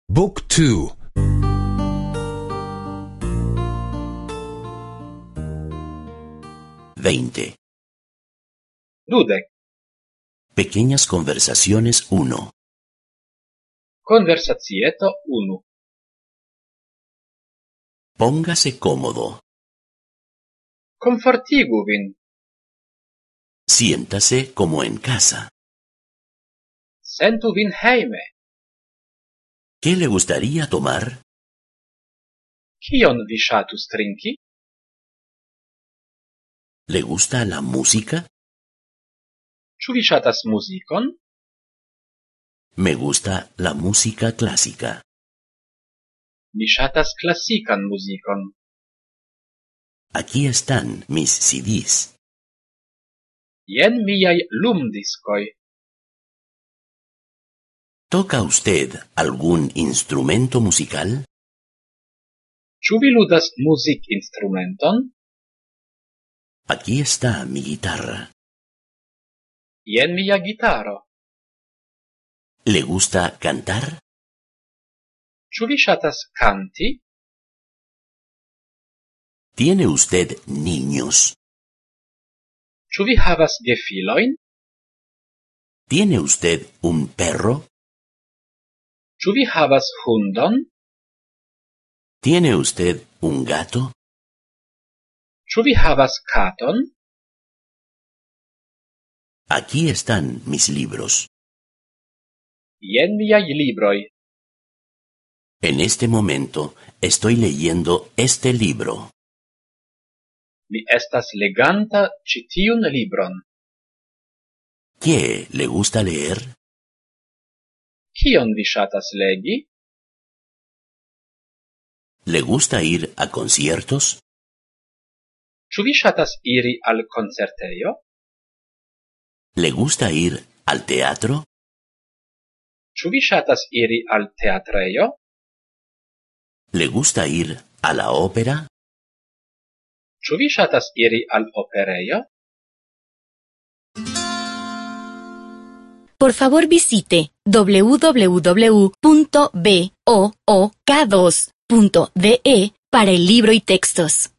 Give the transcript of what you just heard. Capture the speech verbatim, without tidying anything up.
บุ๊กทู veinte. Dudek. Pequeñas conversaciones uno. Conversacieto unu. Póngase cómodo. Komfortigu vin. Siéntase como en casa. Sentu vin hejme. ¿Qué le gustaría tomar? Kion vi ŝatus trinki? ¿Le gusta la música? Ĉu vi ŝatas muzikon? Me gusta la música clásica. Mi ŝatas klasikan muzikon. Aquí están mis C Ds. Jen miaj lumdiskoj. ¿Toca usted algún instrumento musical? Ĉu vi ludas muzikinstrumenton? Aquí está mi guitarra. Jen mia gitaro. ¿Le gusta cantar? Ĉu vi ŝatas kanti? ¿Tiene usted niños? Ĉu vi havas gefilojn? ¿Tiene usted un perro? Ĉu vi havas hundon? ¿Tiene usted un gato? Ĉu vi havas katon? Aquí están mis libros. Jen miaj libroj. En este momento estoy leyendo este libro. Mi estas leganta ĉi tiun libron. ¿Qué le gusta leer? Kion vi ŝatas legi? ¿Le gusta ir a conciertos? Ĉu vi ŝatas iri al koncertejo? ¿Le gusta ir al teatro? Ĉu vi ŝatas iri al teatrejo? ¿Le gusta ir a la ópera? Ĉu vi ŝatas iri al operejo? Por favor visite w w w punto book dos punto de para el libro y textos.